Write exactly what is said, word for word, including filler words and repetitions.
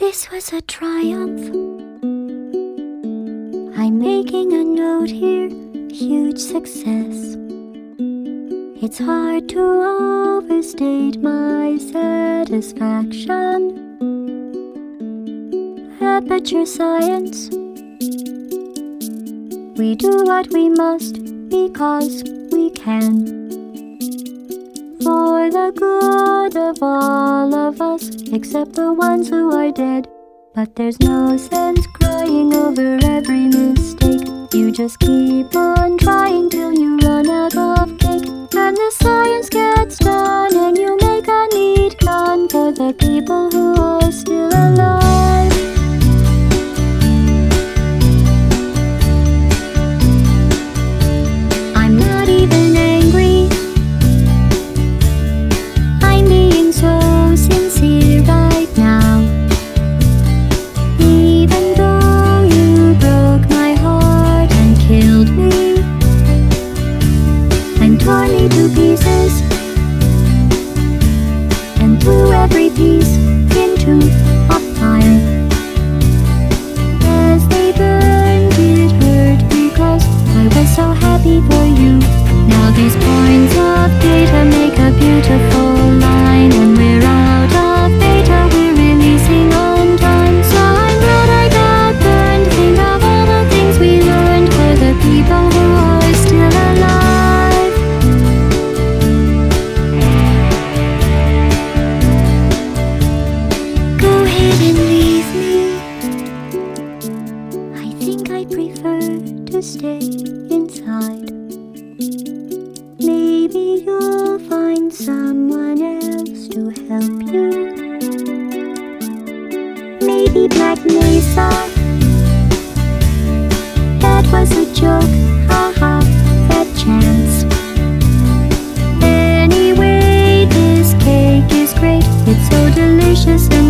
This was a triumph. I'm making a note here, huge success. It's hard to overstate my satisfaction. Aperture science. We do what we must because we can. For the good of all of us, except the ones who are dead. But there's no sense crying over every mistake. You just keep on trying till you run out of cake. And the science gets done and you make a neat gun for the people who are still alive. I'm not even angry. I'm being so sincere right now. Even though you broke my heart and killed me and tore me to pieces and threw every piece into a fire. As they burned, it hurt because I was so happy for you. Now these points of data make a beautiful line. When we're out of data, we're releasing on time. So I'm glad I got burned. Think of all the things we learned for the people who are still alive. Go ahead and leave me. I think I prefer to stay inside. Maybe you'll find someone else to help you. Maybe Black Mesa. That was a joke, haha, that chance. Anyway, this cake is great. It's so delicious and